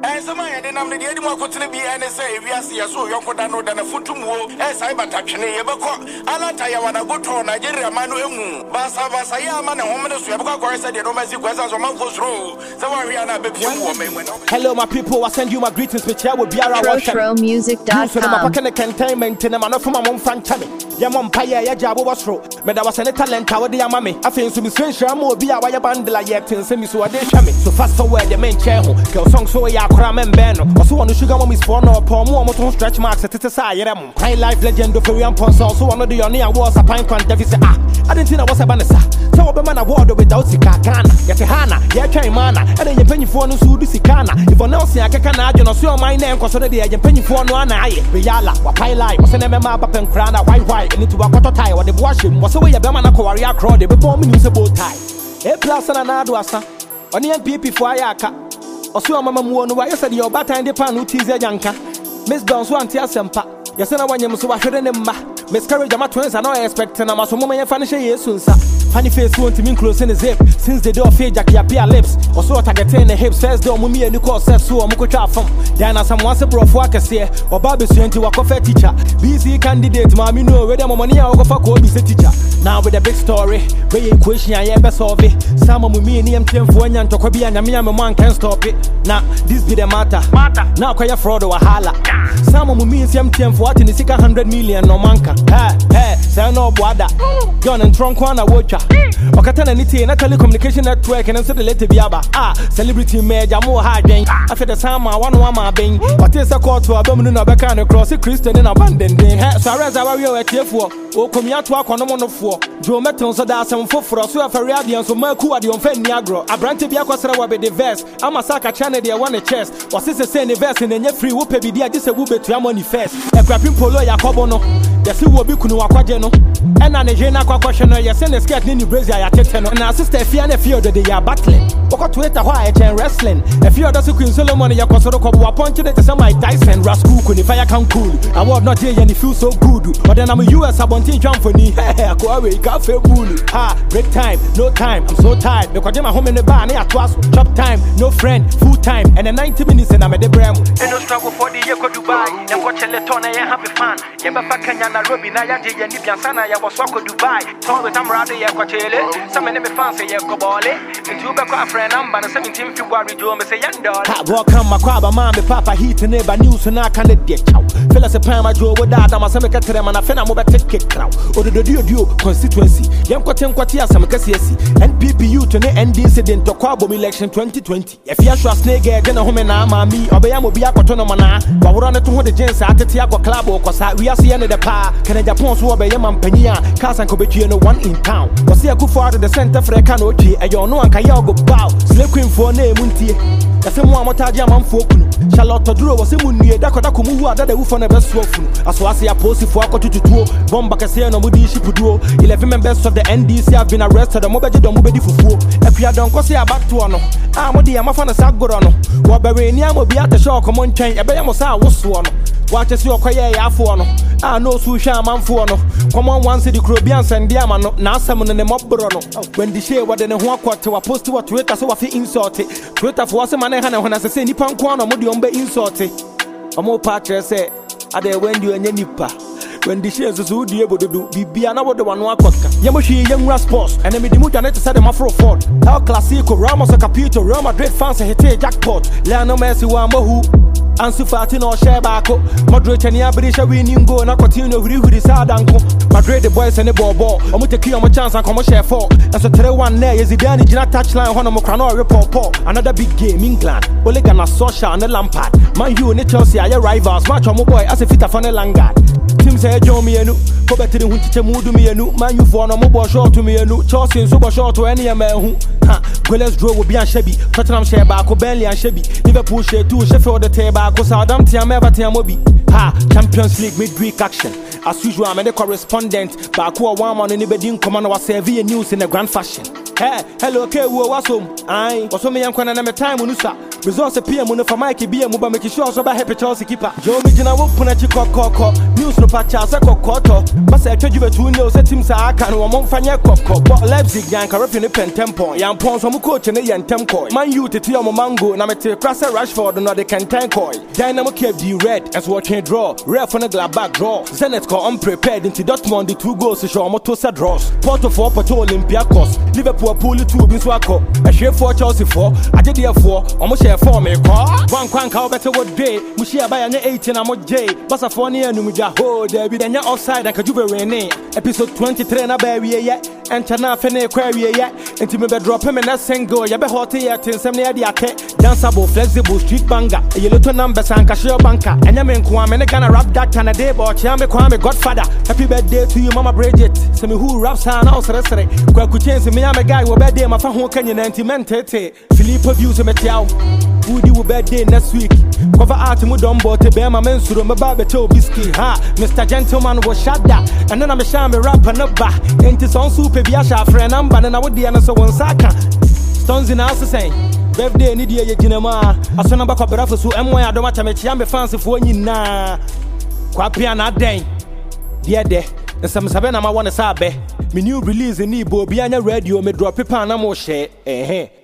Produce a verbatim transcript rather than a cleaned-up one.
And some I didn't have the anymore continue be and say, we are see a so young for no than a foot to move, as I but touching a bako. Alata, want to go to Nigeria, Manu, Basa Basaya, man, and woman, we have got said the domestic questions of Mancos Row. So we are not being woman. Hello, my people, I send you my greetings, which I will be around. Retro music dot com. Containment in a man from my own fan channel. Yamon Paya, Yajabo was through. But I was a talent, I would the mammy. I think to be strange, I'm more be a wire bundle yet and send me so a day chummy. So fast forward, the main chair, girl song so ya cram and ben. Also on the sugar mommy's phone or poor more motor stretch marks at the side. High life legend of Korean Pons, also one of the only awards a pine quan deficit. Ah, I didn't think I was a banasa. So a man award without Sikana, Yatahana, Yakaimana, and then you penny for no Sudicana. If I'm not saying I can't, you know, so my name, because already I penny for no one eye. Yala, Wapai Life, was an M M A up and crown, a white white, and into a quarter tie, or the washing was away a Bamana Korea crowd, the bombing is a bow tie. A plus and an adwasa, on the N P P for Ayaka, or so Mamma Moon, why you said your batter and the pan who tease a yanka. Miss Dons one tear sempa, Yasana when you must wash it in ma. Miscarriage of my twins, I know I expect and I'm also moment and finish a soon, sir. Funny face won't to mean close in the zip, since the door fade Jackie appear lips, or so I get in the hips, first door, Mummy and Nicole said so, I'm going to from. Diana, some once a bro for a here, or Bobby Suen to a coffee teacher. B C candidate, Mammy, no, whether my money I'll go for cold is a teacher. Now with a big story, very question, I ever solve it. Some of me and M T M for and Tokobi and Yami, man can't stop it. Now, this be the matter. Now, quite a fraud or a hala. Some of me and M T M for what in the six hundred million no manka. Hey, hey, say no boada. John and Tronkwana watcher. Okatana Niti and a telecommunication network and answer the letter Biaba. Ah, celebrity major more hard gang. After the summer, one woman being. But it's a call to a dominant Bacan across a Christian and abandoned. So as I were at here for, or come here to a one of four. Joe Meton so that's some four for us who have a radiance so Mercu at the unfair Niagara. A brand to be a question will be the verse. I'm a Saka channel, they want a chest. Was this a same verse in the free whoop be there? This a whoop to your money first. A crapping polo Yacobono. The sea will be Kunu Aquageno. And an Ajena question, you send a skirt in Brazil. And our sister Fiona Field that they are battling. What to it a white and wrestling. A few other Queen Solomon, your console appointed to some like Dyson, Rascal, if I can cool. I was not here and it feels so good. But then I'm a U S Abonti jump for me. Hey, go away, cafe wool. Ha, break time, no time. I'm so tired. Because I'm home in the bar, I was chop time, no friend, full time. And then ninety minutes and I'm at the Bram. And no struggle for the year for Dubai. And watch a leton and happy fun. Yamba Kanyana Robi, Nayaji, and Nibiansana, I was walking Dubai. Told with I'm rather Yaquachele. Some enemy fancy Yakobole. And you back our friend, I'm by the seventeenth February, Joe, Miss Yandor. I walk on my crab, mammy, papa, heat and neighbor news, and I can't get out. Fill us a prima Joe with that, I'm a semicat to them, and I feel I'm over ticket crowd. Or the Dio constituency. Young Quatin Quatia, some Cassiasi, and P P U to the end incident to Quabo election twenty twenty. If you are snake, get a home and I'm me, or Bayamo Biacotonomana, but we're on the two hundred gens at the Tiago Club or Cosa, we are seeing the pa, Canada Pons, who obey Yaman Penia, Casan Cobechi, and one in town. Was here good for the center for a canochi, and you know, and Kayago bow, slave queen for name Munti. The same one Motajaman Fokunu, Charlotte Drew was a Munia, Dakodakumu, that the woof on the best wofu. As was here posted for a to two, Bomba Cassiano Mudishi Pudu, eleven members of the N D C have been arrested, the Mobile don't move for four. If you don't go see a back to one, I'm a dear Mafana Sagorono, Wabarinia will be at the show, come on, change, a Bayamosa was one. Watch us your Koya Afuano, I know Susha Manfuano. Come on, one city Caribbeans and Diamano, now someone in the mob Bruno. When the share what in a one to a post to a Twitter, so I feel insulted. Twitter for us a man when I say Nippon Quano, Modiumbe insulted. A more patcher say, I dare when you and your nipper. When the shares is would be able to do, be another the one walk. Yamushi, young Raspos, and then the Mujanet said the Mafro Ford. Our Classico, Ramos, a Capito, Real Madrid fans, a hit jackpot. Leano Messi, Wamahu. Ansu Fati no share bako. Madrid and Yabrisha winning go and I continue with his hard uncle. Madrid the boys and the ball ball. I'm going to kill my chance and come share four. And so today one there is the Danny Gina touchline on a Mocrano report paw. Another big game, England. Olegana Sosha and the Lampard. Man, you and Chelsea are your rivals. Match on my boy as a fit of on the Langard. Tim say Joe me and go back to the Winter Mood to me and man, you for no mobile short to me and Chelsea and super short to any man who. Gwellis draw will be on Chevy, Tottenham share back, Bentley and Chevy, Liverpool share two, Sheffield the table, because Southampton, Everton, Moby. Ha, Champions League midweek action. As usual, I'm a correspondent, but one man in the bedding command was Sevilla news in a grand fashion. Hey, hello, okay, what's home? I was me and Kwana Name time on Usa. Resource P M on for Mikey B M, but make sure so by happy Chelsea keeper. Joe Mijina will put a chico coco. news no pacha se kokoto ba se twa jube tu ne se tim sa aka no mo mfanye kokko bo Leipzig yan ka refi ne pentem point yan pon so mo coach ne yentem koi man you tete o mo mango na mete krasa Rashford no de kenten koi Dynamo K F D red as what can draw ref on the Gladbach draw Zenit ko unprepared into Dortmund the two goals to show mo to set draws Porto for Porto Olympiacos Liverpool pool two bin so akọ ehwe for Chelsea for agede for omo share for me ko wan kwan ka obete wo day mu share ba ya ne eighteen na mo j basa for ne anum ja ho there be denya offside and kajube rene episode twenty-three na ba wie ye enta na afa na kwa wie ye enti me be drop me na single ye be hot ye tensem na ye de ake danceable flexible street banger ye little number sanka share banker enya me nko am ne Ghana rap doctor na day boy chia me kwa me godfather happy birthday to you mama Bridget se me who rap sa na osere sere kwa ku chance me ya me guy wo birthday ma fa ho kanye ninety mentete Philippe views me tiao Woody wo birthday next week cover art mu don but be ma mensuro me ba beto biscuit ha Mister Gentleman wo shada and then I'm a shame rapper no ba enti son super bia sha friend number na wo dia no so won saka stones in house saying birthday ni dia ye ginema asona ba kwabra fo so emwa ya do ma chamechia me fans fo nyina kwa pia na den dia de nsam sabe na ma wona sa be me new release ni bo bia nya radio me drop paper na mo share eh eh